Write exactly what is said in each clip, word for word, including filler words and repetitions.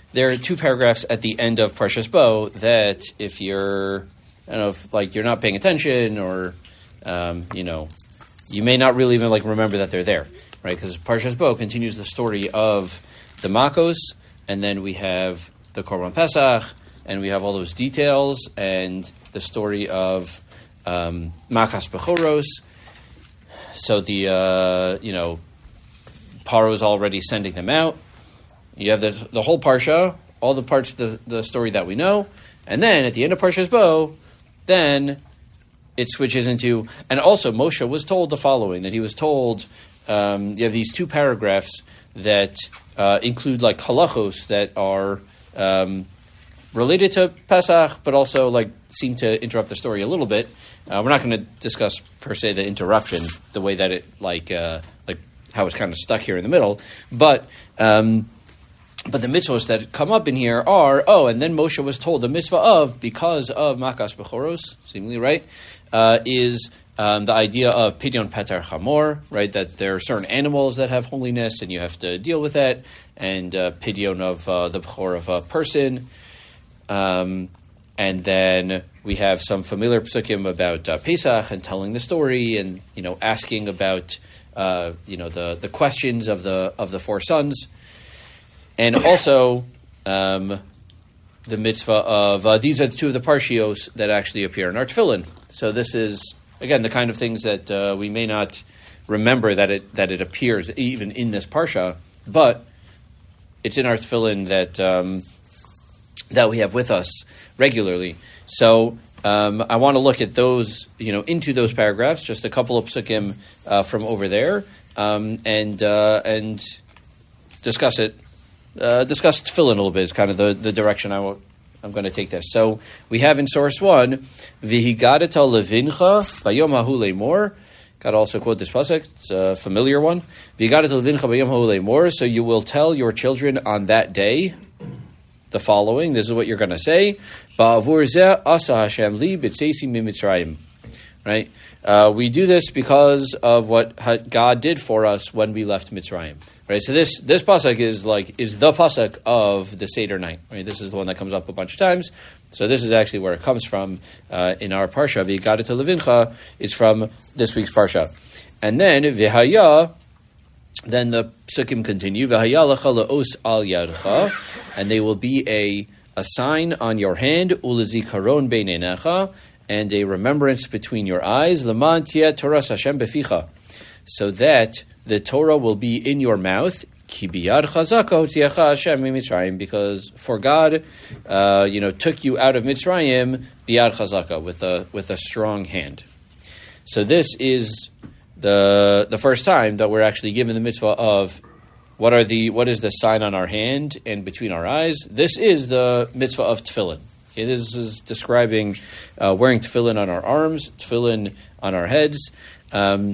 there are two paragraphs at the end of Parshas Bo that if you're, I don't know, if like you're not paying attention or, um, you know, you may not really even like remember that they're there, right? Because Parshas Bo continues the story of the Makos, and then we have the Korban Pesach, and we have all those details, and the story of um, Makas Bechoros. So the, uh, you know, Paro is already sending them out. You have the the whole Parsha, all the parts of the, the story that we know, and then at the end of Parshas Bo, then it switches into, and also Moshe was told the following, that he was told, um, you have these two paragraphs that uh, include like halachos that are um, related to Pesach, but also like seem to interrupt the story a little bit. Uh, we're not going to discuss per se the interruption, the way that it like uh, like how it's kind of stuck here in the middle, but um, but the mitzvahs that come up in here are, oh, and then Moshe was told the mitzvah of, because of Makas Bechoros, seemingly right, uh, is um, the idea of Pidyon Petar Chamor, right, that there are certain animals that have holiness and you have to deal with that, and uh, Pidyon of uh, the Bechor of a person. Um, and then we have some familiar psukim about uh, Pesach and telling the story and, you know, asking about, uh, you know, the, the questions of the of the four sons. And also, um, the mitzvah of, uh, these are the two of the parshios that actually appear in our tefillin. So this is, again, the kind of things that uh, we may not remember that it that it appears even in this parsha, but it's in our tefillin that um, that we have with us regularly. So um, I want to look at those, you know, into those paragraphs, just a couple of psukim uh, from over there, um, and uh, and discuss it. Uh, discuss tefillin a little bit is kind of the, the direction I w- I'm going to take this. So we have in source one, V'higadata levincha bayom hahu le'mor. Got to also quote this pasuk. It's a familiar one. V'higadata levincha bayom hahu le'mor. So you will tell your children on that day the following. This is what you're going to say. Ba'avur zeh asa Hashem li b'tzeisi mimitzrayim. Right? Uh, we do this because of what God did for us when we left Mitzrayim. Right? So this this pasuk is like is the pasuk of the Seder night. Right? This is the one that comes up a bunch of times. So this is actually where it comes from uh, in our parsha. V'higadata levincha is from this week's parsha, and then v'haya. Then the psukim continue. V'haya lecha le'os al yadcha, and they will be a a sign on your hand. Ulezikaron beinenecha. And a remembrance between your eyes, L'man tieh Torah Hashem beficha, so that the Torah will be in your mouth. Ki biyad chazaka hotziacha Hashem miMitzrayim, because for God, uh, you know, took you out of Mitzrayim biyad chazaka, with a with a strong hand. So this is the the first time that we're actually given the mitzvah of what are the what is the sign on our hand and between our eyes. This is the mitzvah of tefillin. Okay, this is describing uh, wearing tefillin on our arms, tefillin on our heads. Um,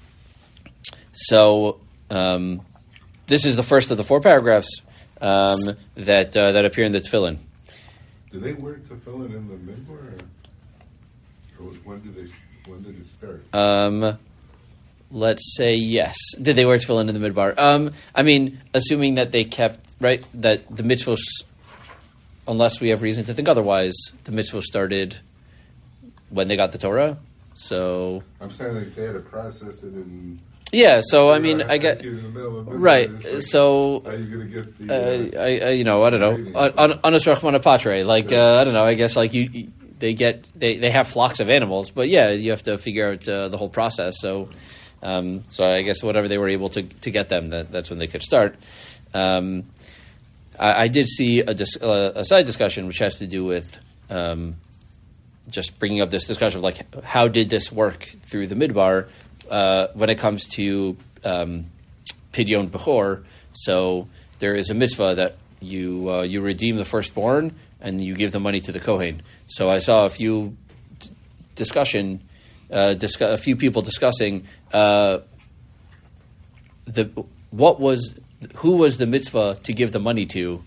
so um, this is the first of the four paragraphs um, that uh, that appear in the tefillin. Do they wear tefillin in the midbar, or, or when did they? When did it start? Um, let's say yes. Did they wear tefillin in the midbar? Um, I mean, assuming that they kept right that the mitzvos. Unless we have reason to think otherwise, the mitzvah started when they got the Torah. So I'm saying like they had to process it in. Yeah, so I mean, I get right. Like, so how are you going to get the? Uh, I, I, you know, I don't know. On Anas Rachmana Patre, like uh, I don't know. I guess like you, they get they, they have flocks of animals, but yeah, you have to figure out uh, the whole process. So, um, so I guess whatever they were able to to get them, that that's when they could start. Um, I did see a, dis- uh, a side discussion which has to do with um, just bringing up this discussion of like how did this work through the midbar uh, when it comes to um, Pidyon Bechor. So there is a mitzvah that you uh, you redeem the firstborn and you give the money to the Kohen. So I saw a few d- discussion, uh, discuss- a few people discussing uh, the what was. Who was the mitzvah to give the money to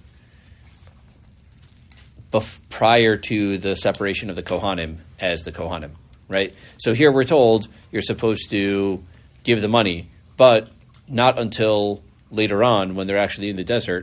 bef- prior to the separation of the Kohanim as the Kohanim, right? So here we're told you're supposed to give the money, but not until later on when they're actually in the desert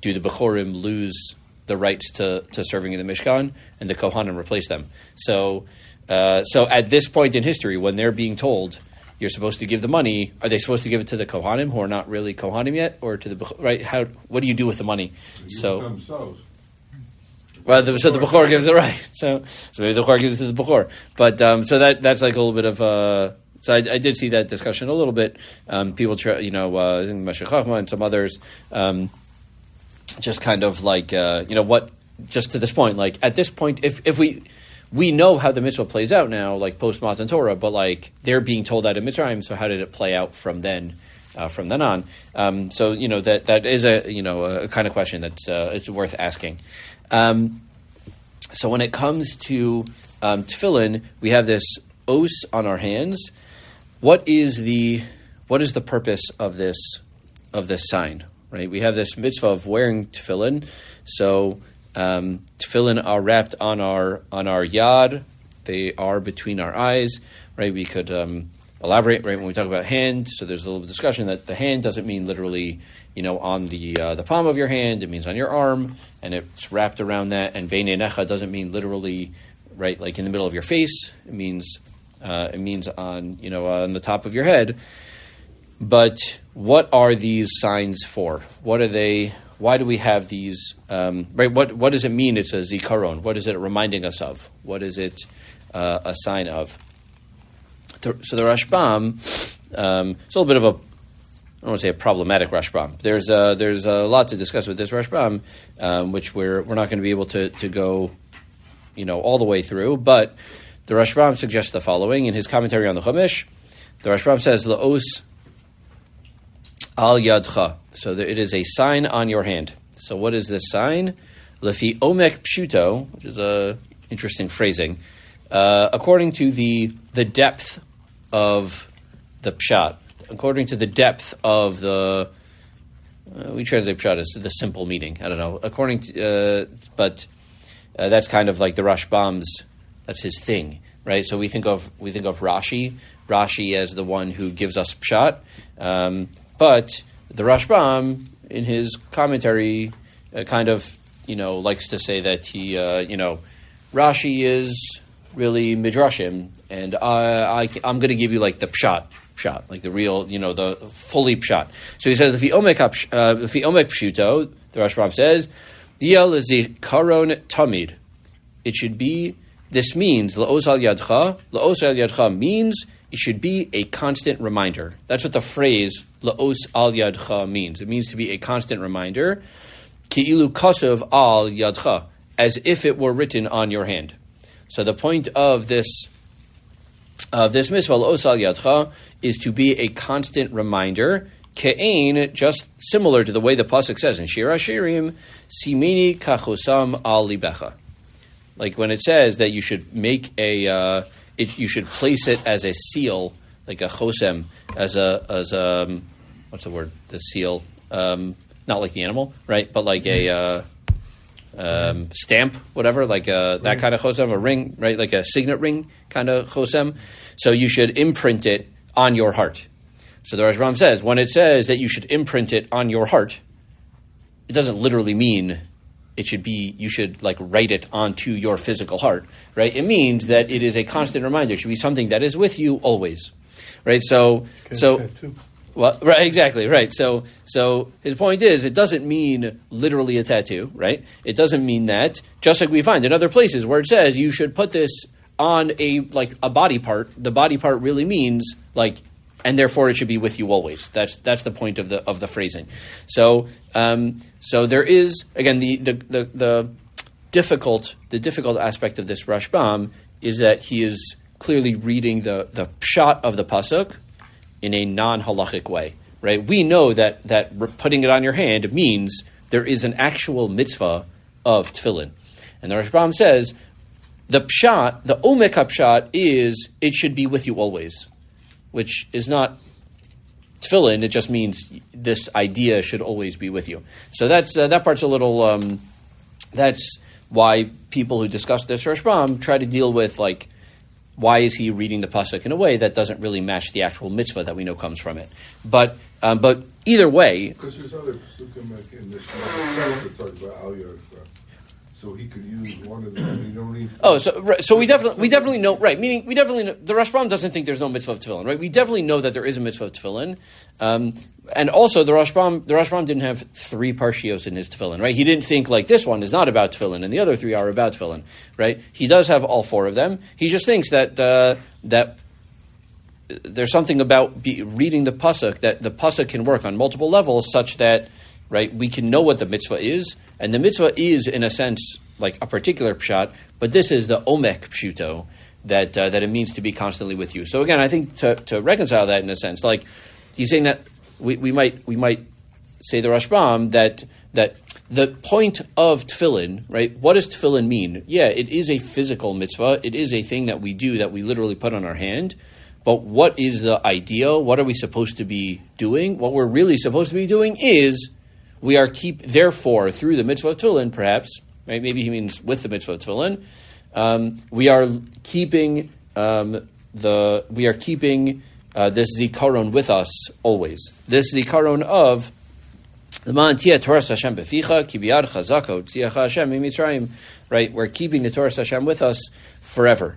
do the Bechorim lose the rights to, to serving in the Mishkan, and the Kohanim replace them. So, uh, so at this point in history, when they're being told you're supposed to give the money, are they supposed to give it to the Kohanim who are not really Kohanim yet, or to the right? How? What do you do with the money? So, themselves. Well, the, so the Bechor gives it right. So, so maybe the Bechor gives it to the Bechor. But um, so that that's like a little bit of. Uh, so I, I did see that discussion a little bit. Um, people, try, you know, uh, I think Meshech Chochmah and some others, um, just kind of like uh, you know what. Just to this point, like at this point, if if we. We know how the mitzvah plays out now, like post Matan Torah, but like they're being told that in Mitzrayim. So how did it play out from then, uh, from then on? Um, so you know that that is a you know a kind of question that's uh, it's worth asking. Um, so when it comes to um, tefillin, we have this os on our hands. What is the what is the purpose of this of this sign? Right, we have this mitzvah of wearing tefillin. So. Um, tefillin are wrapped on our on our yad. They are between our eyes, right? We could um, elaborate, right, when we talk about hand. So there's a little discussion that the hand doesn't mean literally, you know, on the uh, the palm of your hand. It means on your arm, and it's wrapped around that. And beinei necha doesn't mean literally, right, like in the middle of your face. It means uh, it means on you know on the top of your head. But what are these signs for? What are they? Why do we have these? Um, right. What What does it mean? It's a zikaron. What is it reminding us of? What is it uh, a sign of? So the Rashbam. Um, it's a little bit of a. I don't want to say a problematic Rashbam. There's a, there's a lot to discuss with this Rashbam, um, which we're we're not going to be able to to go, you know, all the way through. But the Rashbam suggests the following in his commentary on the Chumash. The Rashbam says laos al yadcha. So there, it is a sign on your hand. So what is this sign? Lefi omek pshuto, which is a interesting phrasing. Uh, according to the the depth of the pshat, according to the depth of the, uh, we translate pshat as the simple meaning. I don't know. According to, uh, but uh, that's kind of like the Rashbam's. That's his thing, right? So we think of we think of Rashi, Rashi as the one who gives us pshat, um, but the Rashbam, in his commentary, uh, kind of, you know, likes to say that he, uh, you know, Rashi is really midrashim, and I, I, I'm going to give you like the pshat, pshat, like the real, you know, the fully pshat. So he says, if he omek pshuto, the Rashbam says, diel zikaron tamid. It should be. This means laos al yadcha. Laos al yadcha means. It should be a constant reminder. That's what the phrase laos al yadcha means. It means to be a constant reminder. Ki'ilu kasav al yadcha, as if it were written on your hand. So the point of this of this mitzvah laos al yadcha is to be a constant reminder. Ke'ein, just similar to the way the pasuk says in Shir HaShirim, simini kachosam al libecha. Like when it says that you should make a. Uh, It, you should place it as a seal, like a chosem, as a as a um, what's the word? The seal, um, not like the animal, right? But like a uh, um, stamp, whatever, like a, that kind of chosem, a ring, right? Like a signet ring kind of chosem. So you should imprint it on your heart. So the Rashbam says when it says that you should imprint it on your heart, it doesn't literally mean. It should be, you should like write it onto your physical heart, right? It means that it is a constant reminder. It should be something that is with you always, right? So, Okay, so, tattoo. well, right, exactly, right. So, so his point is, it doesn't mean literally a tattoo, right? It doesn't mean that, just like we find in other places where it says you should put this on a, like a body part. The body part really means like, and therefore it should be with you always. That's that's the point of the of the phrasing. So um, so there is again the, the the the difficult the difficult aspect of this Rashbam is that he is clearly reading the the pshat of the pasuk in a non-halachic way. Right? We know that that putting it on your hand means there is an actual mitzvah of tefillin, and the Rashbam says the pshat, the omek pshat is it should be with you always. Which is not tefillin, it just means this idea should always be with you. So that's uh, that part's a little. Um, that's why people who discuss this Rashbam try to deal with like why is he reading the pasuk in a way that doesn't really match the actual mitzvah that we know comes from it? But um, but either way, because there's other pasukim like in the Shema that talk about Al Yad, so he could use one of them. And you don't need. Oh, so right, so we definitely we definitely know right. Meaning we definitely know, the Rashbam doesn't think there's no mitzvah of tefillin, right? We definitely know that there is a mitzvah of tefillin, um, and also the Rashbam the Rashbam didn't have three parshios in his tefillin, right? He didn't think like this one is not about tefillin and the other three are about tefillin, right? He does have all four of them. He just thinks that uh, that there's something about be, reading the pasuk that the pasuk can work on multiple levels, such that right we can know what the mitzvah is, and the mitzvah is in a sense like a particular pshat, but this is the omek pshuto, that uh, that it means to be constantly with you. So again, I think to, to reconcile that in a sense, like he's saying that we, we might we might say the Rashbam that that the point of tefillin, right? What does tefillin mean? Yeah, it is a physical mitzvah. It is a thing that we do that we literally put on our hand. But what is the ideal? What are we supposed to be doing? What we're really supposed to be doing is we are keep therefore through the mitzvah of tefillin, perhaps. Right? Maybe he means with the mitzvah of tefillin. Um, we are keeping um, the we are keeping uh, this zikaron with us always. This zikaron of the ma'antia Torah Hashem beficha kibiyad chazako tziacha Hashem mimitzrayim. Right? We're keeping the Torah Hashem with us forever.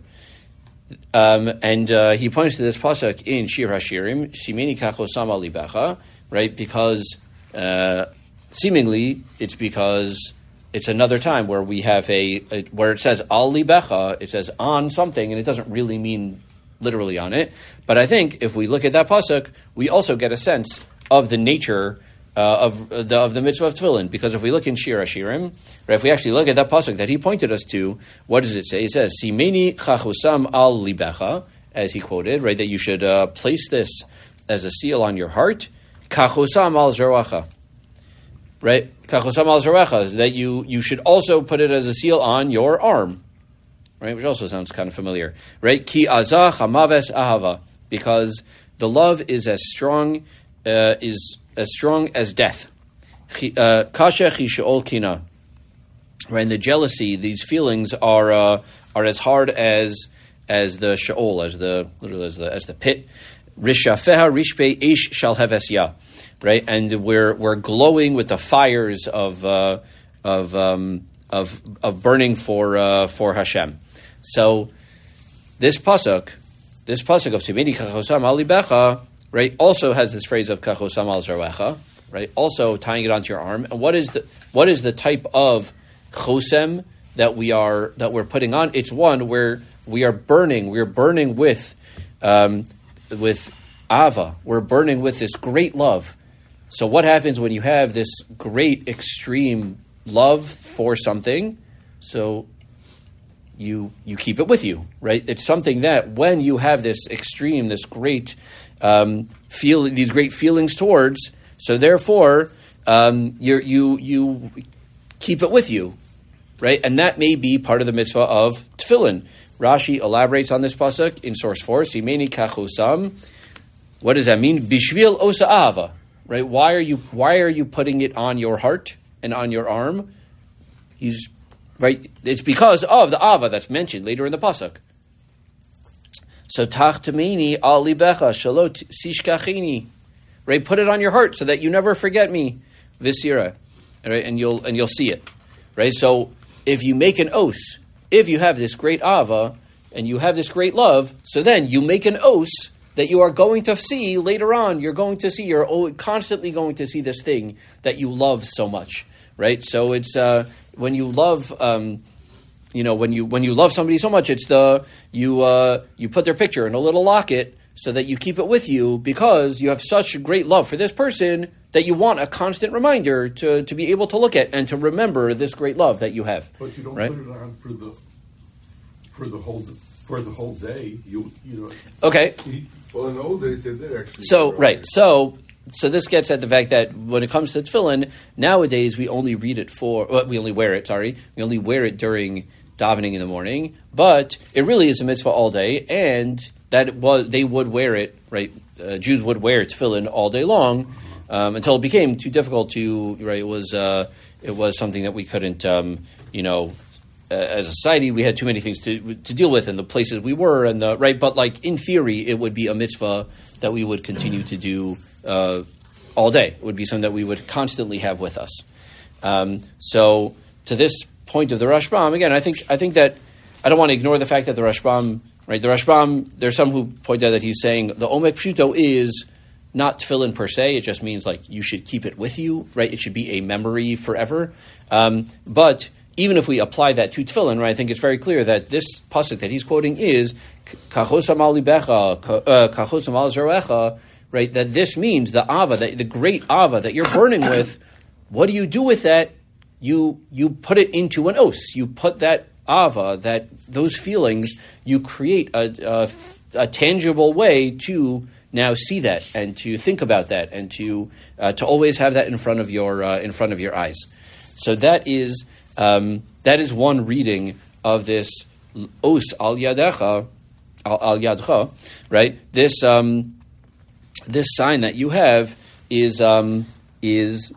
Um, and uh, he points to this pasuk in Shir Hashirim, Simeni kachosam al libecha, right? Because uh, seemingly it's because it's another time where we have a, a where it says al libecha, it says on something, and it doesn't really mean literally on it. But I think if we look at that pasuk, we also get a sense of the nature uh, of uh, the of the mitzvah of tefillin. Because if we look in Shir Hashirim, right, if we actually look at that pasuk that he pointed us to, what does it say? It says simeni chachusam al libecha, as he quoted, right, that you should uh, place this as a seal on your heart, kachusam al zeracha. Right, kachosam al zarecha, that you you should also put it as a seal on your arm, right? Which also sounds kind of familiar, right? Ki azah hamaves ahava, because the love is as strong uh, is as strong as death. Kasha chi sheol kina, right? And the jealousy, these feelings are uh, are as hard as as the sheol, as the literally as the as the pit. Rishafeha rishpei ish shal hevesya. Right, and we're we're glowing with the fires of uh, of um, of of burning for uh, for Hashem. So this pasuk, this pasuk of Simeni kachosam al libecha, right, also has this phrase of kachosam al zarecha, right, also tying it onto your arm. And what is the what is the type of chosem that we are that we're putting on? It's one where we are burning. We're burning with um, with ava. We're burning with this great love. So what happens when you have this great extreme love for something? So you you keep it with you, right? It's something that when you have this extreme, this great um, feel, these great feelings towards, so therefore um, you you you keep it with you, right? And that may be part of the mitzvah of tefillin. Rashi elaborates on this pasuk in source four. Simeni kachusam. What does that mean? Bishvil osa ahava. Right? Why are you why are you putting it on your heart and on your arm? He's right. It's because of the ava that's mentioned later in the pasuk. So tachtamini al libecha shalot sishkachini. Right? Put it on your heart so that you never forget me. Visira. Right? And you'll and you'll see it. Right? So if you make an os, if you have this great ava and you have this great love, so then you make an os that you are going to see later on. You're going to see, you're constantly going to see this thing that you love so much, right? So it's uh, when you love, um, you know, when you when you love somebody so much, it's the you uh, you put their picture in a little locket so that you keep it with you because you have such great love for this person that you want a constant reminder to to be able to look at and to remember this great love that you have. But you don't right? put it on for the for the whole for the whole day. You you know. Okay. Well, in the old days, they did actually. So, right. So, so this gets at the fact that when it comes to tefillin, nowadays we only read it for, well, we only wear it, sorry. We only wear it during davening in the morning. But it really is a mitzvah all day. And that was, they would wear it, right? Uh, Jews would wear tefillin all day long um, until it became too difficult to, right? It was, uh, it was something that we couldn't, um, you know, uh, as a society, we had too many things to to deal with, and the places we were, and the right. But like in theory, it would be a mitzvah that we would continue to do uh, all day. It would be something that we would constantly have with us. Um, so to this point of the Rashbam, again, I think I think that I don't want to ignore the fact that the Rashbam, right? The Rashbam, there's some who point out that he's saying the Omek Pshuto is not tefillin per se. It just means like you should keep it with you, right? It should be a memory forever. Um, but even if we apply that to tefillin, right, I think it's very clear that this pasuk that he's quoting is kachos amal libecha, kachos amal zerecha, right? That this means the ava, that the great ava that you're burning with. What do you do with that? You you put it into an os. You put that ava, that those feelings, you create a, a, a tangible way to now see that and to think about that and to uh, to always have that in front of your uh, in front of your eyes. So that is um, that is one reading of this os al yadecha al, al yadcha, right? This um, this sign that you have is um, is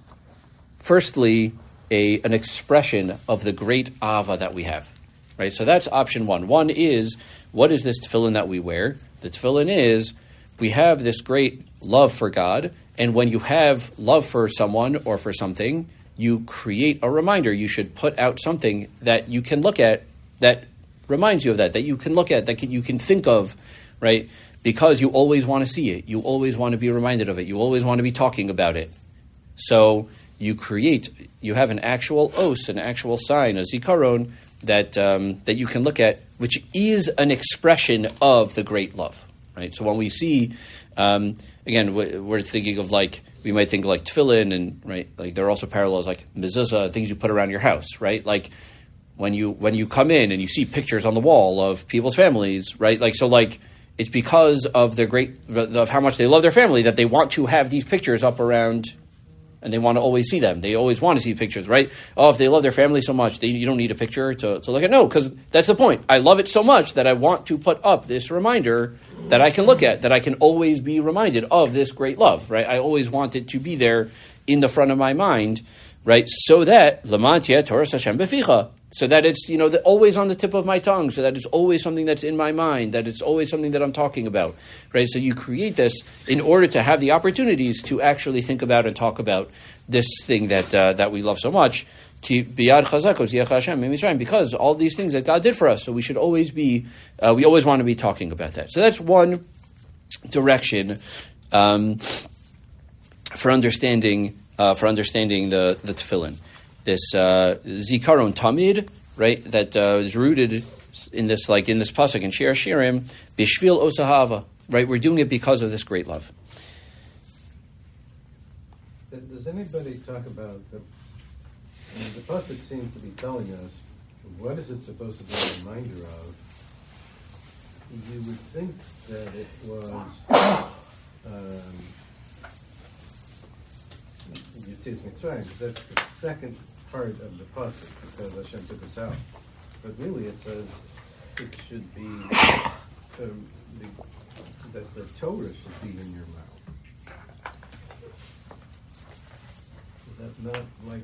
firstly a an expression of the great ava that we have, right? So that's option one. One is, what is this tefillin that we wear? The tefillin is, we have this great love for God, and when you have love for someone or for something, you create a reminder. You should put out something that you can look at that reminds you of that, that you can look at, that you can think of, right? Because you always want to see it. You always want to be reminded of it. You always want to be talking about it. So you create, you have an actual os, an actual sign, a zikaron, that um, that you can look at, which is an expression of the great love. Right, so when we see, um, again, we're thinking of like, we might think of like tefillin, and right, like there are also parallels like mezuzah, things you put around your house, right? Like when you when you come in and you see pictures on the wall of people's families, right? Like so, like it's because of their great of how much they love their family that they want to have these pictures up around, and they want to always see them. They always want to see pictures, right? Oh, if they love their family so much, they, you don't need a picture to, to look at. No, because that's the point. I love it so much that I want to put up this reminder that I can look at, that I can always be reminded of this great love, right? I always want it to be there in the front of my mind, right? So that, Lamantia Torah Hashem beficha, so that it's, you know, the, always on the tip of my tongue, so that it's always something that's in my mind, that it's always something that I'm talking about, right? So you create this in order to have the opportunities to actually think about and talk about this thing that uh, that we love so much, because all these things that God did for us, so we should always be, uh, we always want to be talking about that. So that's one direction um, for understanding uh, for understanding the, the tefillin. This uh, zikaron tamid, right? That uh, is rooted in this, like in this pasuk in Shir Shirim, bishvil osahava, right? We're doing it because of this great love. Does anybody talk about the? I mean, the pasuk seems to be telling us what is it supposed to be a reminder of. You would think that it was um, Yetzias Mitzrayim, because that's the second part of the pasuk, because Hashem took us out. But really, it says it should be um, the, that the Torah should be in your mouth. Is that not like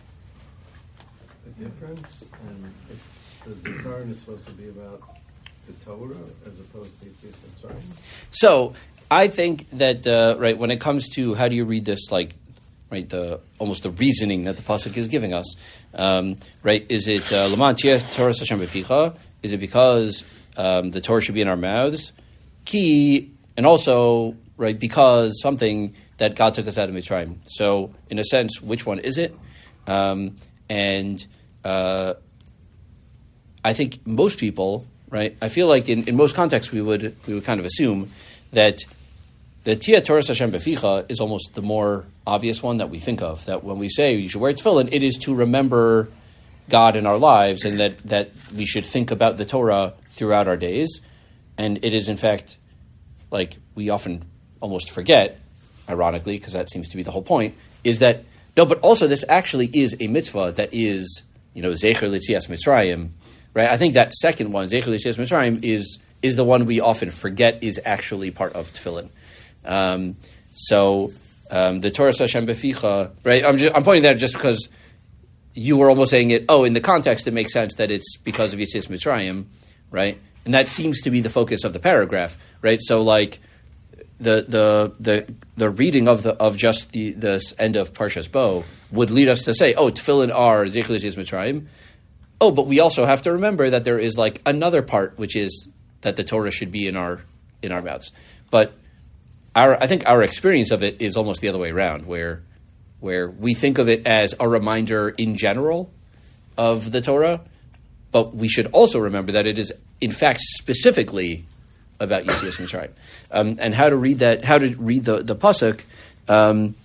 a difference? And it's, the Zikaron is supposed to be about the Torah as opposed to Yetzias Mitzrayim? So I think that uh, right when it comes to how do you read this, like right the almost the reasoning that the pasuk is giving us, um, right? Is it Laman Tiyeh Torah Hashem Beficha? Is it because um, the Torah should be in our mouths? Key, and also right because something that God took us out of Mitzrayim. So in a sense, which one is it? Um, and uh, I think most people, right? I feel like in, in most contexts we would we would kind of assume that the Tiyeh Torah Hashem Beficha is almost the more obvious one that we think of. That when we say you should wear tefillin, it is to remember God in our lives, and that, that we should think about the Torah throughout our days. And it is, in fact, like we often almost forget, ironically, because that seems to be the whole point, is that, no, but also this actually is a mitzvah that is, you know, Zecher L'Tzias Mitzrayim, right? I think that second one, Zecher L'Tzias Mitzrayim, is is the one we often forget is actually part of tefillin. Um, so um, the Torah Hashem Beficha, right? I'm just, I'm pointing that just because you were almost saying it, oh, in the context, it makes sense that it's because of Yetzias Mitzrayim, right? And that seems to be the focus of the paragraph, right? So, like, the the the the reading of the of just the the end of Parshas Bo would lead us to say, oh, tefillin are Zechel Yetzias Mitzrayim. Oh, but we also have to remember that there is, like, another part, which is that the Torah should be in our in our mouths. But our I think our experience of it is almost the other way around, where where we think of it as a reminder in general of the Torah, but we should also remember that it is, in fact, specifically about Yetzias Mitzrayim. Um, and how to read that, how to read the, the pasuk, um,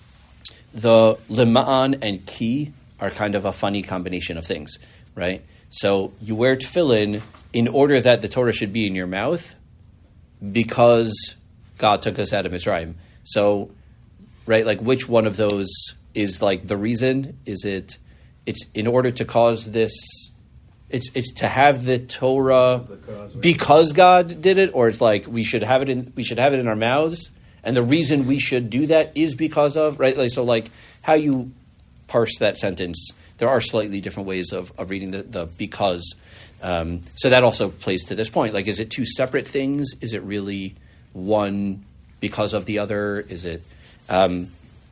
the lema'an and ki are kind of a funny combination of things, right? So you wear tefillin in order that the Torah should be in your mouth because God took us out of Mitzrayim. So, right, like, which one of those is, like, the reason? Is it, it's in order to cause this, it's it's to have the Torah because God did it, or it's like we should have it in, we should have it in our mouths, and the reason we should do that is because of, right? Like, so, like, how you parse that sentence, there are slightly different ways of, of reading the, the because. Um, so that also plays to this point. Like, is it two separate things? Is it really one because of the other? Is it... Um,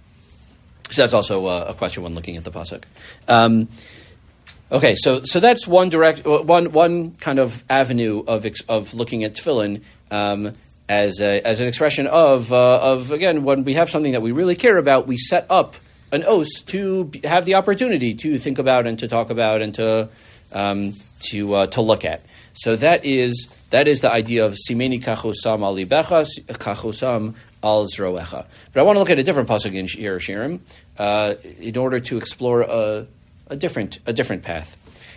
so that's also a, a question when looking at the pasuk. Um, okay, so so that's one direct one one kind of avenue of ex, of looking at tefillin um, as a, as an expression of uh, of again, when we have something that we really care about, we set up an os to have the opportunity to think about and to talk about and to um, to uh, to look at. So that is that is the idea of simeni kachosam al libechas kachosam al zroecha. But I want to look at a different pasuk in Shir Hashirim uh, in order to explore a, a different a different path.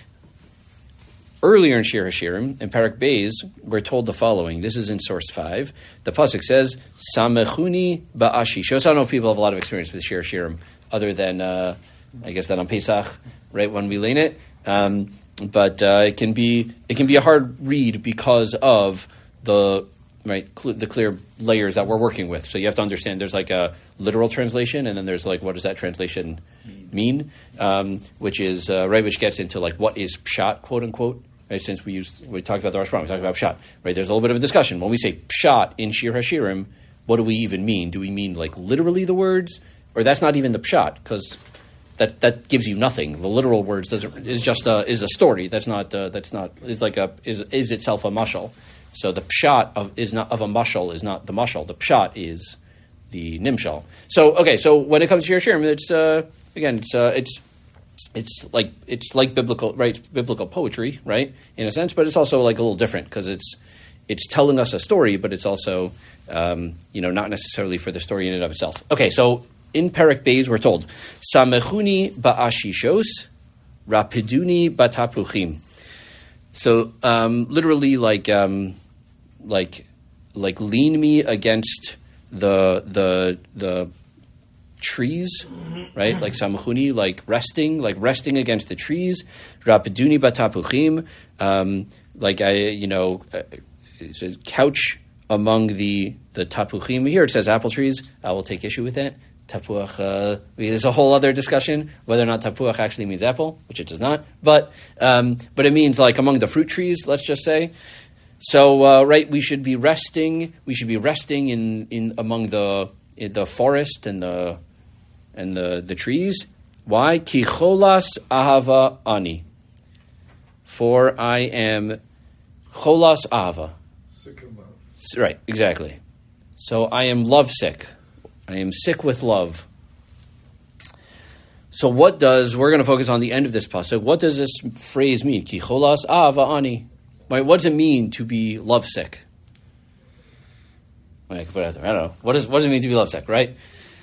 Earlier in Shir Hashirim, in Parak Beis, we're told the following. This is in source five. The pasuk says, "Samechuni ba'ashi." Shows I don't know if people have a lot of experience with Shir Hashirim, other than uh, I guess that on Pesach, right when we lean it. Um, But uh, it can be it can be a hard read because of the right cl- the clear layers that we're working with. So you have to understand there's like a literal translation, and then there's like what does that translation mean, um, which is uh, right, which gets into like what is pshat, quote unquote. Right, since we used we talked about the Rosh Hashanah, we talked about pshat. Right, there's a little bit of a discussion when we say pshat in Shir Hashirim. What do we even mean? Do we mean like literally the words, or that's not even the pshat because That that gives you nothing. The literal words doesn't is just a is a story. That's not uh, that's not is like a is is itself a mashal. So the pshat of is not of a mashal is not the mashal. The pshat is the nimshal. So okay. So when it comes to Shir Hashirim, it's uh, again it's uh, it's it's like it's like biblical right it's biblical poetry right in a sense, but it's also like a little different because it's it's telling us a story, but it's also um, you know not necessarily for the story in and of itself. Okay, so. In Parak Beis, we're told, Samechuni ba'ashishos, rapiduni batapuchim. So, um, literally, like, um, like, like, lean me against the the the trees, right? Like samechuni, like resting, like resting against the trees. Rapiduni batapuchim, um, like I, you know, it says couch among the the tapuchim. Here it says apple trees. I will take issue with that. Tapuach, uh, there's a whole other discussion whether or not tapuach actually means apple, which it does not. But um, but it means like among the fruit trees, let's just say. So uh, right, we should be resting. We should be resting in, in among the in the forest and the and the, the trees. Why? Ki cholas ahava ani. For I am cholas ahava. Sick of love. Right, exactly. So I am lovesick. I am sick with love. So what does, we're going to focus on the end of this pasuk. What does this phrase mean? Ki cholas ahava ani. Right, what does it mean to be lovesick? I can put it out there. I don't know. What does, what does it mean to be lovesick, right?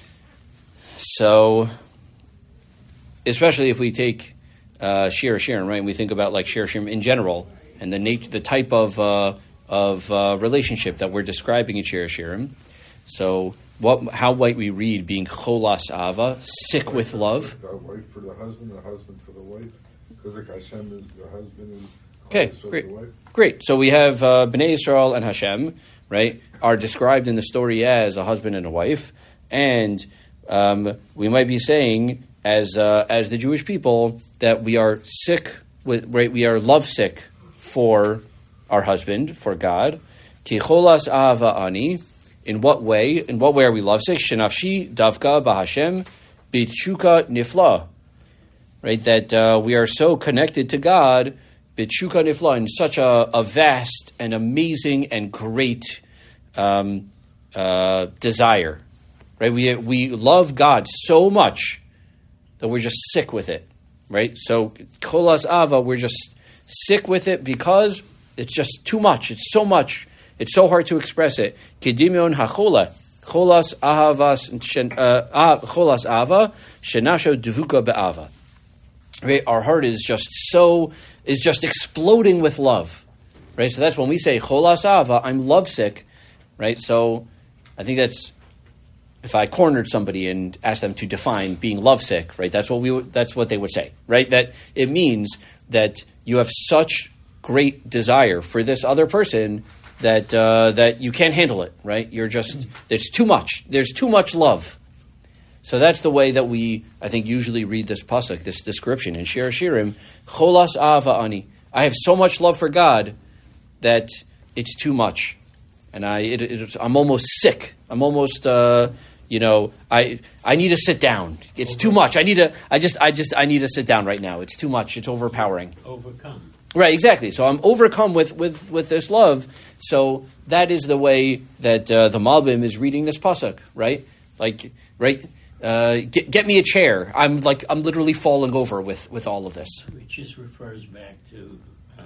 So, especially if we take uh, Shir Hashirim, right, and we think about like Shir Hashirim in general, and the nature, the type of uh, of uh, relationship that we're describing in Shir Hashirim. So, what? How might we read being cholas ava, sick with love? A wife for the husband, a husband for the wife, because like Hashem is the husband and okay, great, great. So we have uh, Bnei Yisrael and Hashem, right, are described in the story as a husband and a wife, and um, we might be saying as uh, as the Jewish people, that we are sick with, right? We are lovesick for our husband, for God. Ki cholas ahava ani. In what way? In what way are we lovesick? Shenafshi davka bahashem bitshuka nifla. Right, that uh, we are so connected to God, bitshuka nifla, in such a, a vast and amazing and great um, uh, desire. Right, we we love God so much that we're just sick with it. Right, so cholas ava, we're just sick with it because it's just too much. It's so much. It's so hard to express it. Kedimion hachola, cholas ahavas, cholas ava, shenasho devuka be'ava. Right, our heart is just so is just exploding with love. Right, so that's when we say cholas ava, I'm lovesick. Right, so I think that's if I cornered somebody and asked them to define being lovesick. Right, that's what we would, that's what they would say. Right, that it means that you have such great desire for this other person that uh, that you can't handle it, right? You're just, there's too much. There's too much love. So that's the way that we, I think, usually read this pasuk, this description in Shir Shirim, cholas ava ani. I have so much love for God that it's too much. And I, it, it, I'm almost sick. I'm almost, uh, you know, I I need to sit down. It's too much. I need to, I just, I just, I need to sit down right now. It's too much. It's overpowering. Overcome. Right, exactly. So I'm overcome with, with, with this love. So that is the way that uh, the Malbim is reading this pasuk, right? Like, right? Uh, get, get me a chair. I'm like, I'm literally falling over with, with all of this. Which just refers back to uh,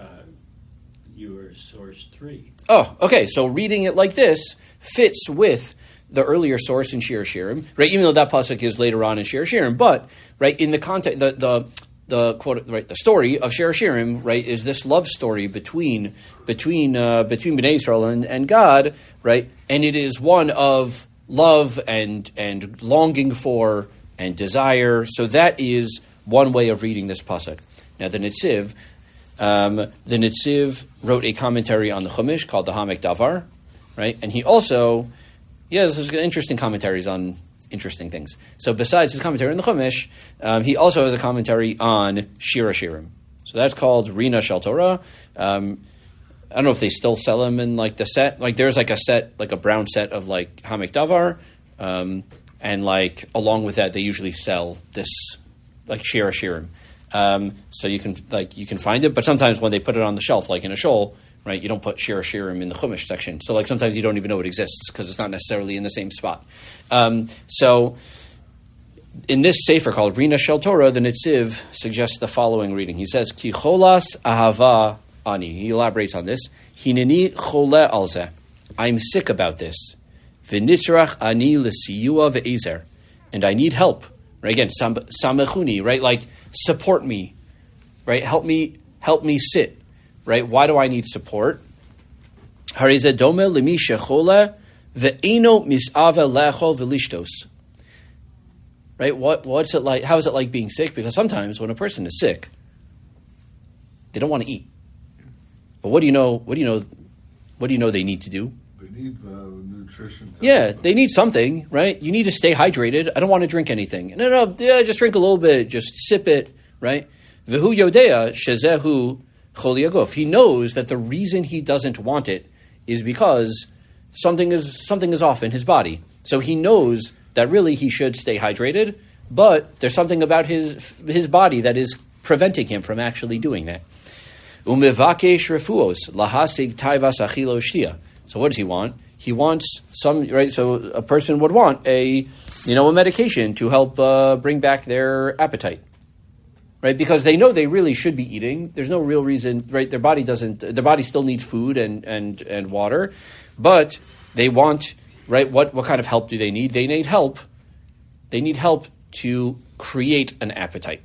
your source three. Oh, okay. So reading it like this fits with the earlier source in Shir Shirim, right? Even though that pasuk is later on in Shir Shirim, but right in the context, the the the quote, right, the story of Shir Shirim, right, is this love story between between uh, between Bnei Yisrael and, and God, right? And it is one of love and and longing for and desire. So that is one way of reading this pasuk. Now the Netziv, um, the Netziv wrote a commentary on the Chumash called the Hamek Davar, right? And he also, he has interesting commentaries on interesting things. So besides his commentary on the Chumash, um, he also has a commentary on Shir Shirim. So that's called Rina Shel Torah. Um, I don't know if they still sell them in like the set. Like there's like a set, like a brown set of like Hamek Davar, um, and like along with that they usually sell this like Shir Shirim. Um, so you can like you can find it, but sometimes when they put it on the shelf, like in a shul, right, you don't put Shir Shirim in the Chumash section. So like sometimes you don't even know it exists because it's not necessarily in the same spot. Um, so in this sefer called Rina Shel Torah, the Netziv suggests the following reading. He says, Ki cholas ahava ani. He elaborates on this. Hineni chole alze. I'm sick about this. V'nitzrach ani l'siyua ve'ezer. And I need help. Right, again, sam, samechuni, right? Like, support me. Right? Help me, help me sit. Right? Why do I need support? Harize dome limi shechole ve'eno misave lechol velishtos. Right? What what's it like? How is it like being sick? Because sometimes when a person is sick, they don't want to eat. But what do you know? What do you know? What do you know they need to do? They need uh, nutrition. Yeah, they need something, right? You need to stay hydrated. I don't want to drink anything. No, no, yeah, just drink a little bit. Just sip it, right? V'hu yodea shezehu chol yaguf. He knows that the reason he doesn't want it is because something is something is off in his body. So he knows that really he should stay hydrated, but there's something about his his body that is preventing him from actually doing that. Umevakesh refuos lahasig taivas achilo shtia. So what does he want? He wants some, right? So a person would want a, you know, a medication to help uh, bring back their appetite, right? Because they know they really should be eating. There's no real reason, right? Their body doesn't. Their body still needs food and and and water, but they want, right? What what kind of help do they need? They need help. They need help to create an appetite.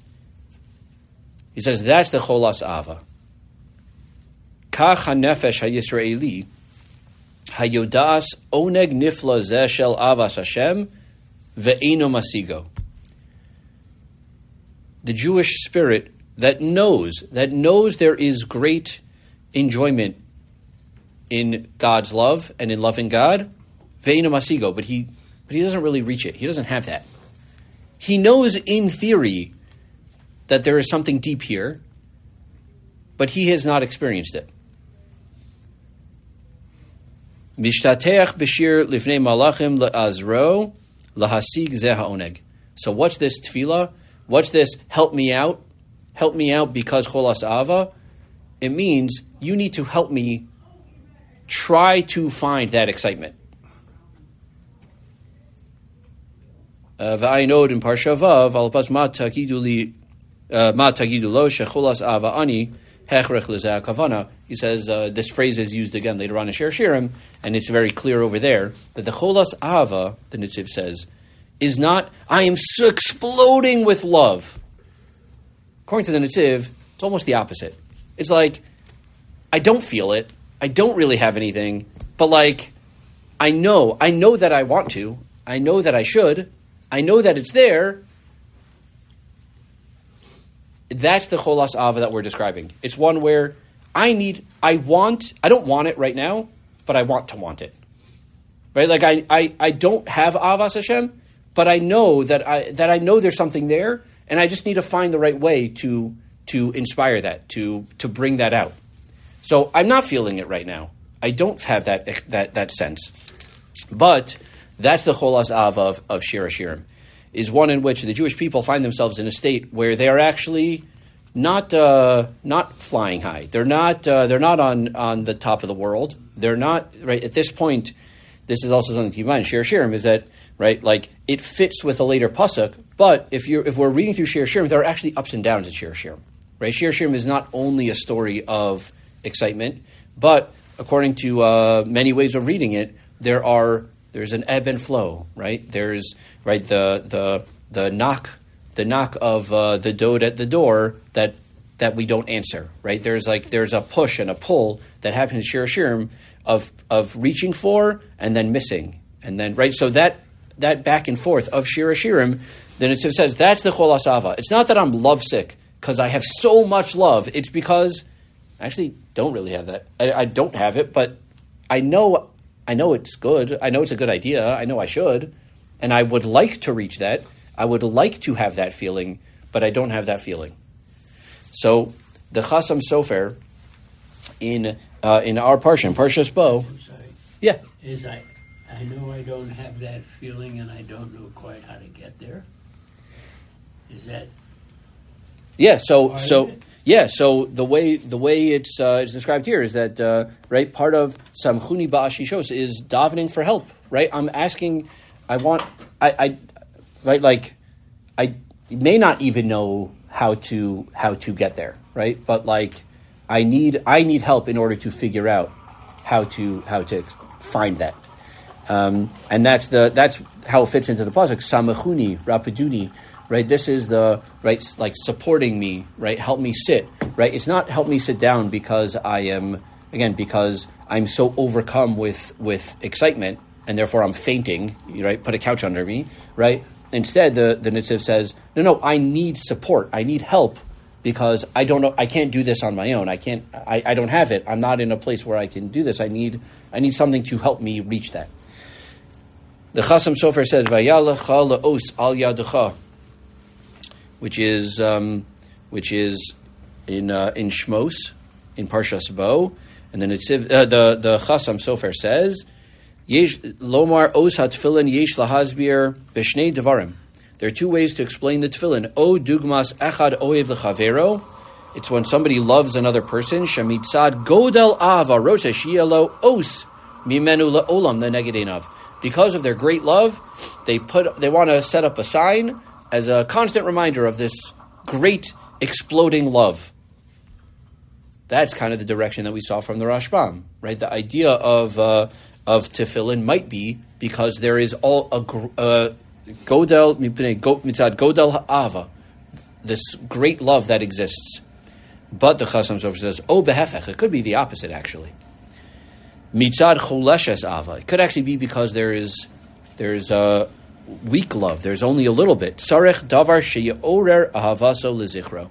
He says that's the cholas ava. Kach hanefesh hayisraeli. Hayodas oneg nifla zeh shel avas Hashem ve'eno masigo. The Jewish spirit that knows, that knows there is great enjoyment in God's love and in loving God, ve'eno masigo, but he, but he doesn't really reach it. He doesn't have that. he knows in theory that there is something deep here, but he has not experienced it. Mishtateach b'shir lifnei malachim le'azro lahasig zeh ha'oneg. So what's this tefillah? What's this help me out? Help me out because cholas ava? It means you need to help me try to find that excitement. V'ayinod in Parsha Vav alpas ma tagidu li ma tagidu lo shecholas ava ani hechrech lezeh kavana. He says uh, this phrase is used again later on in Shir Shirim, and it's very clear over there that the cholas ava, the Nitziv says, is not I am so exploding with love. According to the Nitziv, it's almost the opposite. It's like I don't feel it. I don't really have anything, but like I know, I know that I want to. I know that I should. I know that it's there. That's the cholas ava that we're describing. It's one where I need, I want, I don't want it right now, but I want to want it. Right? Like I, I, I don't have avas Hashem, but I know that I that I know there's something there, and I just need to find the right way to to inspire that, to to bring that out. So I'm not feeling it right now. I don't have that that that sense. But that's the cholas ava of, of Shir HaShirim, is one in which the Jewish people find themselves in a state where they are actually not uh, not flying high. They're not uh, they're not on, on the top of the world. They're not right at this point. This is also something to keep in mind. Shir HaShirim is that right, like it fits with a later pasuk. But if you're if we're reading through Shir HaShirim, there are actually ups and downs in Shir HaShirim. Right, Shir HaShirim is not only a story of excitement, but according to uh, many ways of reading it, there are there's an ebb and flow. Right, there's right the the the knock the knock of uh, the dode at the door that that we don't answer. Right, there's like there's a push and a pull that happens in Shir HaShirim of of reaching for and then missing, and then right. So that that back and forth of Shir HaShirim, then it says that's the cholas ava. It's not that I'm lovesick because I have so much love. It's because I actually don't really have that. I, I don't have it, but I know I know it's good. I know it's a good idea. I know I should, and I would like to reach that. I would like to have that feeling, but I don't have that feeling. So the Chasam Sofer in uh, in our parsha, Parshas Bo, I'm sorry. yeah, Is I, I know I don't have that feeling and I don't know quite how to get there. Is that yeah. So Why so. is it? Yeah, so the way the way it's uh, it's described here is that uh, right part of Samchuni Ba'ashishos is davening for help. Right, I'm asking, I want, I, I right like, I may not even know how to how to get there. Right, but like, I need I need help in order to figure out how to how to find that, um, and that's the that's how it fits into the pasuk Samachuni Rapiduni. Right, this is the right, like supporting me. Right, help me sit. Right, it's not help me sit down because I am again because I'm so overcome with with excitement and therefore I'm fainting. Right, put a couch under me. Right, instead the the Nitziv says no, no, I need support. I need help because I don't know. I can't do this on my own. I can't. I, I don't have it. I'm not in a place where I can do this. I need I need something to help me reach that. The Chasam Sofer says Vayalecha le'os al yadecha, which is um, which is in uh, in Shmos in Parshas Bo, and then it's uh, the the Chasam Sofer says Yesh lomar os hatefillin yesh lahasbir b'shnei devarim. There are two ways to explain the tefillin. O dugmas echad oev lechavero. It's when somebody loves another person. Shemitzad godel ava rosa shielo os mimenu leolam the negadenav. Because of their great love, they put they want to set up a sign as a constant reminder of this great exploding love. That's kind of the direction that we saw from the Rashbam, right? The idea of uh, of tefillin might be because there is all a uh, godel mitzad godel ha'ava, this great love that exists. But the Chasam Sofer says, oh behefech, it could be the opposite actually. Mitzad choleshes ava, it could actually be because there is there is a uh, weak love. There's only a little bit. Sarech davar sheyorer ahavaso lezichro.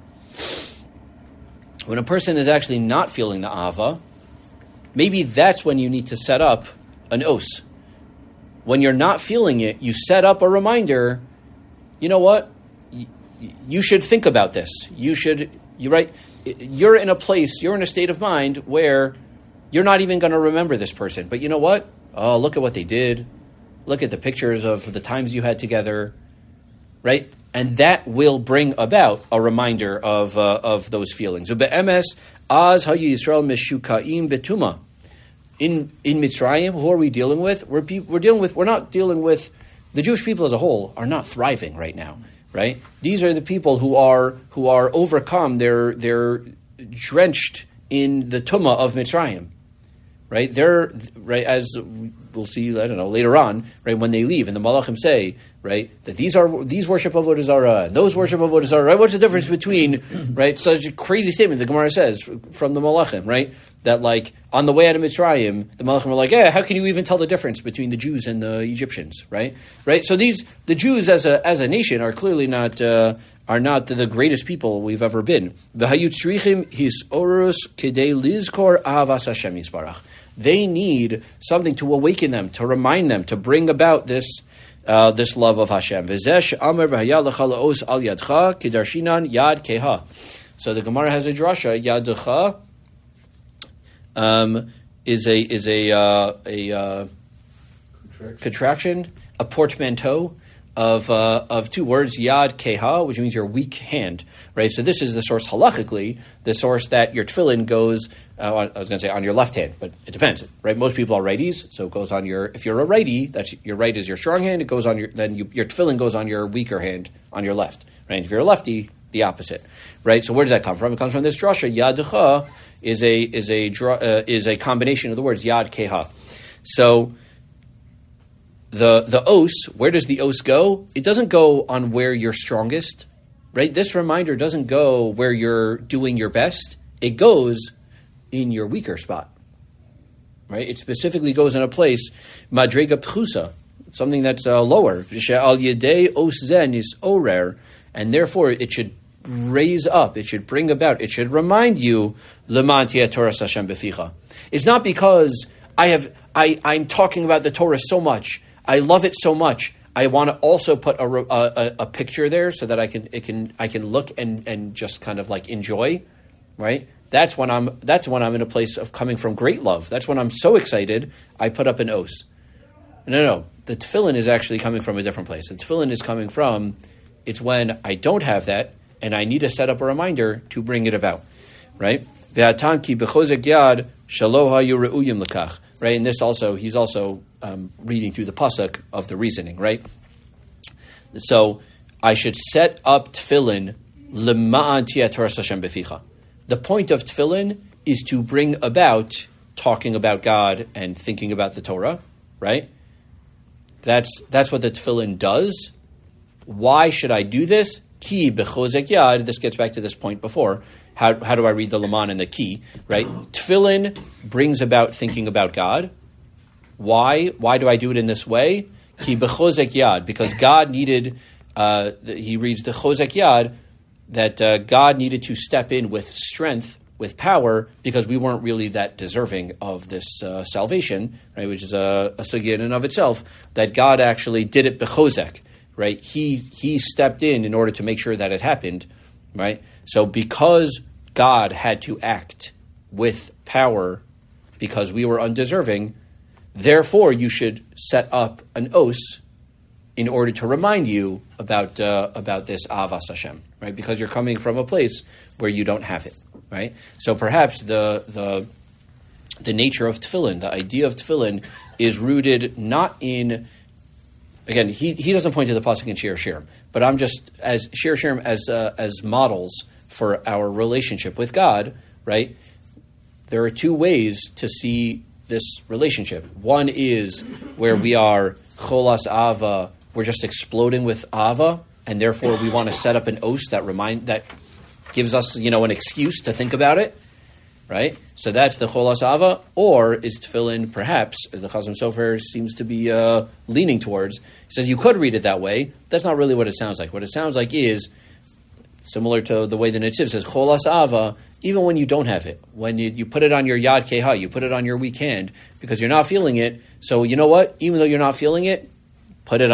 When a person is actually not feeling the ahava, maybe that's when you need to set up an os. When you're not feeling it, you set up a reminder you know what? Y- you should think about this. You should, you right? You're in a place, you're in a state of mind where you're not even going to remember this person. But you know what? Oh, look at what they did. Look at the pictures of the times you had together, right? And that will bring about a reminder of uh, of those feelings. Ube'emes az hayu Yisrael meshukaim betuma. In in Mitzrayim, who are we dealing with? We're pe- we're dealing with. We're not dealing with the Jewish people as a whole. Are not thriving right now, right? These are the people who are who are overcome. They're they're drenched in the tumah of Mitzrayim. Right, they're right as we'll see. I don't know later on. Right, when they leave, and the Malachim say, right, that these are these worship Avodah Zarah, and those worship Avodah Zarah. Right, what's the difference between right? Such a crazy statement the Gemara says from the Malachim, right? That like on the way out of Mitzrayim, the Malachim were like, yeah, how can you even tell the difference between the Jews and the Egyptians? Right, right. So these the Jews as a as a nation are clearly not. Uh, are not the greatest people we've ever been. The Hayutzrichim his orus kedei lizkor avas Hashem yisbarach. They need something to awaken them, to remind them, to bring about this uh, this love of Hashem. V'zesh amer v'hayal lechala al yadcha kedarshinan yad keha. So the Gemara has a drasha. Yadcha um, is a is a uh, a uh, contraction. contraction, a portmanteau of uh, of two words, yad keha, which means your weak hand, right? So this is the source halachically, the source that your tefillin goes, uh, on, I was going to say on your left hand, but it depends, right? Most people are righties, so it goes on your, if you're a righty, that's your right is your strong hand, it goes on your, then you, your tefillin goes on your weaker hand, on your left, right? If you're a lefty, the opposite, right? So where does that come from? It comes from this drasha, yadcha is a, is a, uh, is a combination of the words yad keha. So, The the os, where does the os go? It doesn't go on where you're strongest, right? This reminder doesn't go where you're doing your best. It goes in your weaker spot, right? It specifically goes in a place, madrega pchusa, something that's uh, lower. Al yedei os zen is orer, and therefore it should raise up, it should bring about, it should remind you, leman tia Torah Hashem beficha. It's not because I have I I'm talking about the Torah so much. I love it so much. I want to also put a, a, a picture there so that I can it can I can look and, and just kind of like enjoy, right? That's when I'm that's when I'm in a place of coming from great love. That's when I'm so excited. I put up an os. No, no, the tefillin is actually coming from a different place. The tefillin is coming from it's when I don't have that and I need to set up a reminder to bring it about, right? Ve'atan ki bechozek yad shelo hayu re'uyim lekach. Right, and this also, he's also um, reading through the pasuk of the reasoning, right? So, I should set up tefillin lema'an tia Torah Hashem beficha. The point of tefillin is to bring about talking about God and thinking about the Torah, right? That's that's what the tefillin does. Why should I do this? Ki bechozek yad. This gets back to this point before. How how do I read the Laman and the key, right? Tefillin brings about thinking about God. Why? Why do I do it in this way? Ki bechozek yad, because God needed, uh, he reads the chozek yad, that uh, God needed to step in with strength, with power, because we weren't really that deserving of this uh, salvation, right? Which is a, a sugya in and of itself, that God actually did it bechozek, right? He he stepped in in order to make sure that it happened, right? So because God had to act with power because we were undeserving, therefore you should set up an os in order to remind you about uh, about this avas Hashem, right? Because you're coming from a place where you don't have it, right? So perhaps the the the nature of tefillin, the idea of tefillin, is rooted not in. Again, he, he doesn't point to the pasuk in Shir Shirim, but I'm just as Shir Shirim as uh, as models for our relationship with God, right? There are two ways to see this relationship. One is where we are cholas ava, we're just exploding with ava, and therefore we want to set up an os that remind that gives us, you know, an excuse to think about it, right? So that's the cholas ava, or is tefillin perhaps, as the Chazon Sofer seems to be uh, leaning towards. He says you could read it that way. That's not really what it sounds like. What it sounds like is similar to the way the Netziv says cholas ava. Even when you don't have it, when you, you put it on your yad keha, you put it on your weak hand because you're not feeling it. So you know what? Even though you're not feeling it, put it on.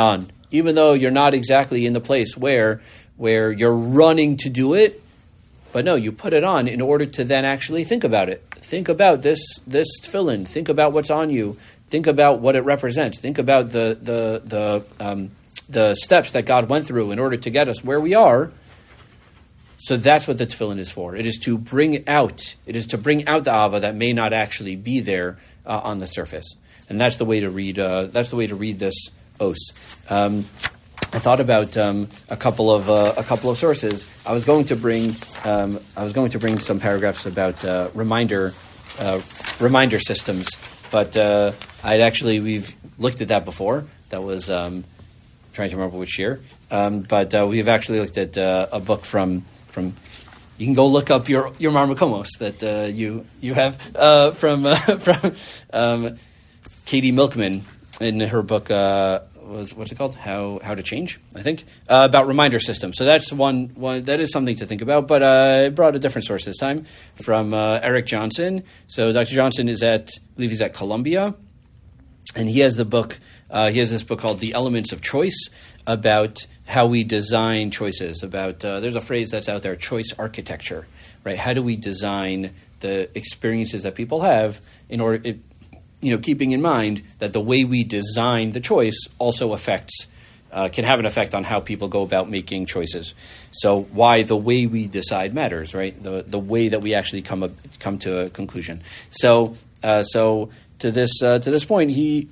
even though you're not exactly in the place where where you're running to do it. But no, you put it on in order to then actually think about it. Think about this this tefillin. Think about what's on you. Think about what it represents. Think about the the the um, the steps that God went through in order to get us where we are. So that's what the tefillin is for. It is to bring out. It is to bring out the ava that may not actually be there uh, on the surface. And that's the way to read. Uh, that's the way to read this os. Um, I thought about um, a couple of uh, a couple of sources. I was going to bring um, I was going to bring some paragraphs about uh, reminder uh, reminder systems, but uh, I'd actually we've looked at that before. That was um, trying to remember which year, um, but uh, we've actually looked at uh, a book from from. You can go look up your your Marmakomos that uh, you you have uh, from uh, from um, Katie Milkman in her book. Uh, was what's it called? How how to change? I think uh, about reminder systems. So that's one one that is something to think about. But uh, I brought a different source this time from uh, Eric Johnson. So Doctor Johnson is at I believe he's at Columbia, and he has the book. Uh, he has this book called The Elements of Choice about how we design choices. About uh, there's a phrase that's out there: choice architecture. Right? How do we design the experiences that people have in order? It, You know, keeping in mind that the way we design the choice also affects, uh, can have an effect on how people go about making choices. So why the way we decide matters, right? The the way that we actually come up, come to a conclusion. So uh, so to this uh, to this point, he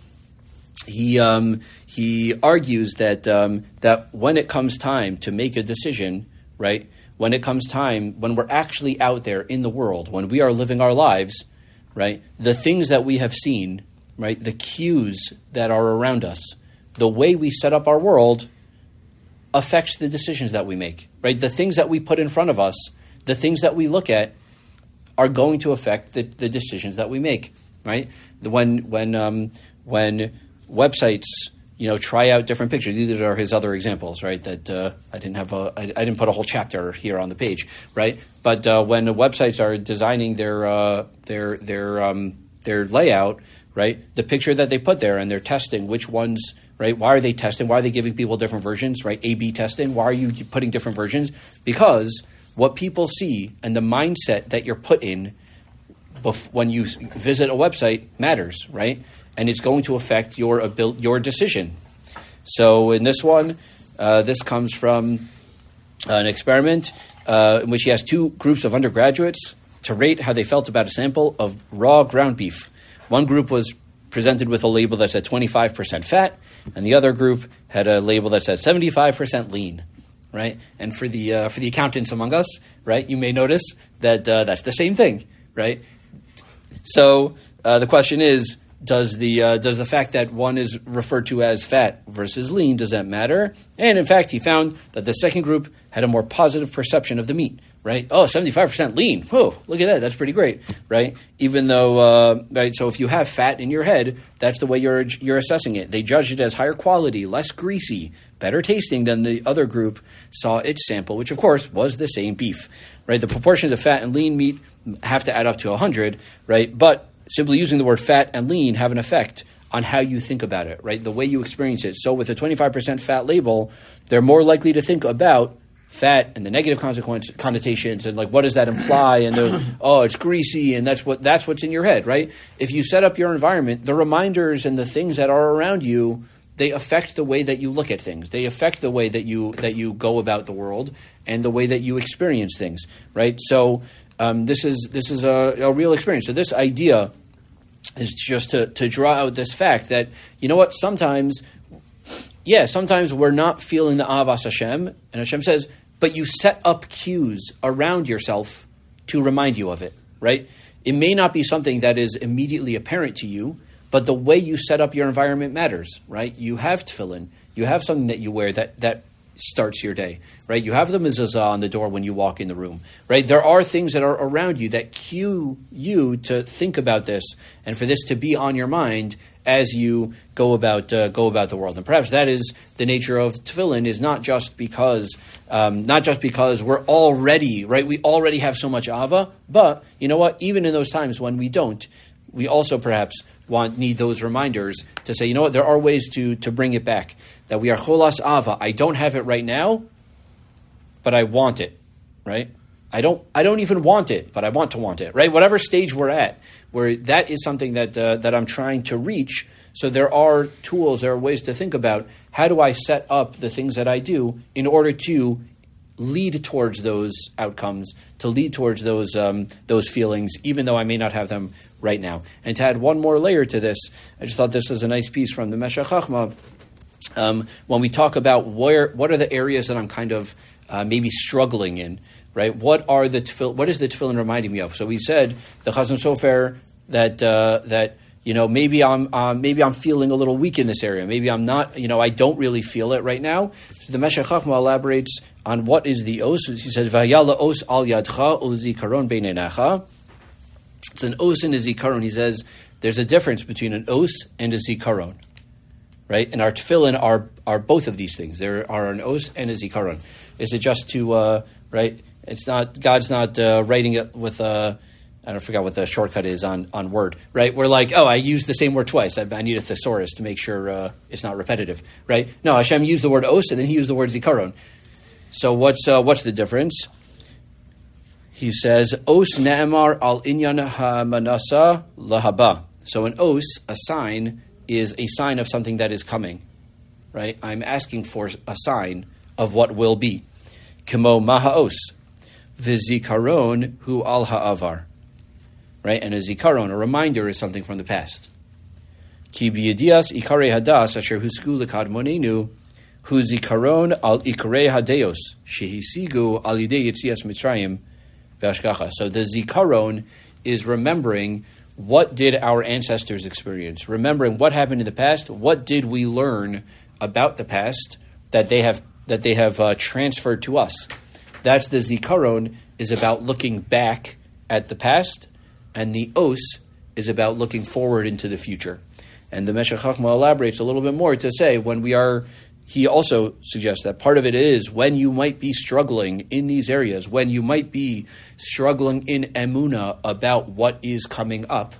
he um, he argues that um, that when it comes time to make a decision, right? When it comes time when we're actually out there in the world, when we are living our lives. Right, the things that we have seen, right, the cues that are around us, the way we set up our world affects the decisions that we make, right? The things that we put in front of us, the things that we look at are going to affect the, the decisions that we make, right? When when um, when websites, you know, try out different pictures. These are his other examples, right? That uh, I didn't have a, I, I didn't put a whole chapter here on the page, right? But uh, when the websites are designing their uh, their their um, their layout, right? The picture that they put there, and they're testing which ones, right? Why are they testing? Why are they giving people different versions, right? A B testing. Why are you putting different versions? Because what people see and the mindset that you're put in bef- when you visit a website matters, right? And it's going to affect your abil- your decision. So in this one, uh, this comes from an experiment uh, in which he has two groups of undergraduates to rate how they felt about a sample of raw ground beef. One group was presented with a label that said twenty-five percent fat, and the other group had a label that said seventy-five percent lean. Right, and for the uh, for the accountants among us, right, you may notice that uh, that's the same thing, right? So uh, the question is. Does the uh, does the fact that one is referred to as fat versus lean, does that matter? And in fact, he found that the second group had a more positive perception of the meat, right? Oh, seventy-five percent lean. Whoa, look at that. That's pretty great, right? Even though, uh, right, so if you have fat in your head, that's the way you're you're assessing it. They judged it as higher quality, less greasy, better tasting than the other group saw its sample, which of course was the same beef, right? The proportions of fat and lean meat have to add up to one hundred, right? But simply using the word fat and lean have an effect on how you think about it, right? The way you experience it. So with a twenty-five percent fat label, they're more likely to think about fat and the negative consequence connotations and like what does that imply and the, oh, it's greasy and that's what that's what's in your head, right? If you set up your environment, the reminders and the things that are around you, they affect the way that you look at things. They affect the way that you that you go about the world and the way that you experience things, right? So Um, this is this is a, a real experience. So this idea is just to, to draw out this fact that, you know what, sometimes, yeah, sometimes we're not feeling the Avas Hashem, and Hashem says, but you set up cues around yourself to remind you of it, right? It may not be something that is immediately apparent to you, but the way you set up your environment matters, right? You have tefillin, you have something that you wear that that starts your day, right? You have the mezuzah on the door when you walk in the room, right? There are things that are around you that cue you to think about this and for this to be on your mind as you go about uh, go about the world. And perhaps that is the nature of tefillin, is not just because um, not just because we're already, right? We already have so much ava, but you know what? Even in those times when we don't, we also perhaps want need those reminders to say, you know what, there are ways to to bring it back. That we are cholas ava. I don't have it right now, but I want it, right? I don't I don't even want it, but I want to want it, right? Whatever stage we're at, where that is something that uh, that I'm trying to reach. So there are tools, there are ways to think about how do I set up the things that I do in order to lead towards those outcomes, to lead towards those um, those feelings, even though I may not have them right now. And to add one more layer to this, I just thought this was a nice piece from the Meshech Chochmah. Um, when we talk about where, what are the areas that I'm kind of uh, maybe struggling in, right? What are the tefillin, what is the tefillin reminding me of? So we said the Chazon Sofer that uh, that you know maybe I'm um, maybe I'm feeling a little weak in this area. Maybe I'm not. You know, I don't really feel it right now. So the Meshech Chochmah elaborates on what is the os. He says Vayala os al yadcha uzikaron beinenacha. It's an os and a zikaron. He says there's a difference between an os and a zikaron, right? And our tefillin are are both of these things. There are an os and a zikaron. Is it just to uh, right? It's not God's not uh, writing it with a. I don't forget what the shortcut is on, on Word, right? We're like, oh, I used the same word twice. I, I need a thesaurus to make sure uh, it's not repetitive, right? No, Hashem used the word os and then he used the word zikaron. So what's uh, what's the difference? He says, os ne'emar al inyan ha'manasa lahaba. So an os, a sign, is a sign of something that is coming, right? I'm asking for a sign of what will be. Kemo maha'os, v'zikaron hu al ha'avar. Right? And a zikaron, a reminder, is something from the past. Ki b'yedias ikarei hadas asher husku lekadmonenu hu zikaron al ikarei hadeos shehisigu al yidei yitzias Mitzrayim v'ashgacha. So the zikaron is remembering what did our ancestors experience, remembering what happened in the past, what did we learn about the past that they have that they have uh, transferred to us. That's the zikaron, is about looking back at the past. And the os is about looking forward into the future. And the Meshech Chochmah elaborates a little bit more to say when we are, he also suggests that part of it is when you might be struggling in these areas, when you might be struggling in emunah about what is coming up,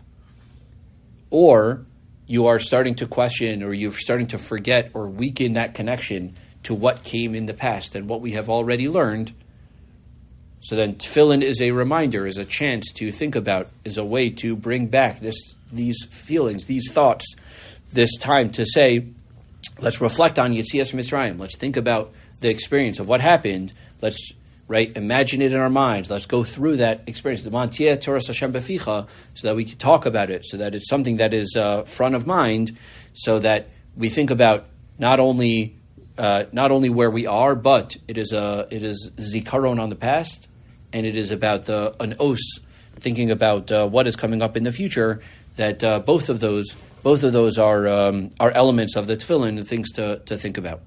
or you are starting to question or you're starting to forget or weaken that connection to what came in the past and what we have already learned. So then tefillin is a reminder, is a chance to think about, is a way to bring back this, these feelings, these thoughts, this time to say, let's reflect on Yetzias Mitzrayim. Let's think about the experience of what happened. Let's right imagine it in our minds. Let's go through that experience. The Mantia Torah Hashem Beficha, so that we can talk about it, so that it's something that is uh, front of mind, so that we think about not only uh, not only where we are, but it is a it is zikaron on the past. And it is about the an os, thinking about uh, what is coming up in the future. That uh, both of those, both of those are um, are elements of the tefillin and things to, to think about.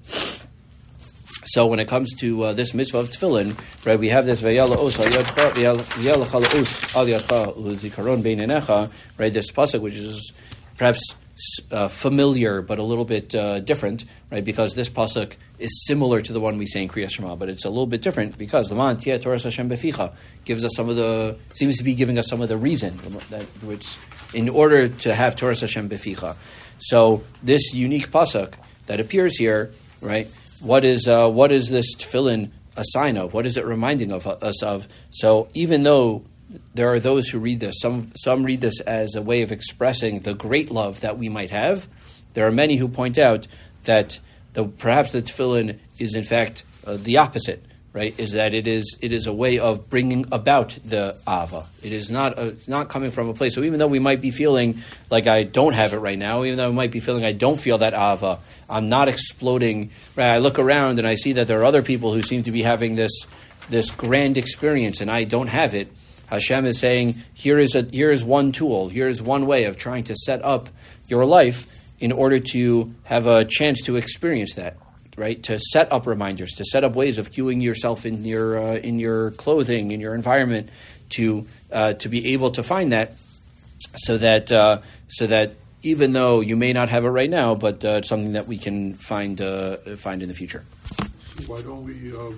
So when it comes to uh, this mitzvah of tefillin, right, we have this vayala os al yadcha vayala os al yadcha uzikaron beinenecha, right? This pasuk, which is perhaps uh, familiar but a little bit uh, different, right? Because this pasuk is similar to the one we say in Kriyas Shema, but it's a little bit different because the man Tia Torah Hashem Beficha gives us some of the seems to be giving us some of the reason that which in order to have Torah Hashem Beficha. So this unique pasuk that appears here, right? What is uh, what is this tefillin a sign of? What is it reminding of us of? So even though there are those who read this, some some read this as a way of expressing the great love that we might have. There are many who point out that the perhaps the tefillin is in fact uh, the opposite, right? Is that it is it is a way of bringing about the ava. It is not a, it's not coming from a place. So even though we might be feeling like I don't have it right now, even though I might be feeling I don't feel that ava, I'm not exploding. Right? I look around and I see that there are other people who seem to be having this this grand experience, and I don't have it. Hashem is saying, here is a here is one tool, here is one way of trying to set up your life in order to have a chance to experience that, right? To set up reminders, to set up ways of cueing yourself in your uh, in your clothing, in your environment, to uh, to be able to find that, so that uh, so that even though you may not have it right now, but uh, it's something that we can find uh, find in the future. So why don't we uh,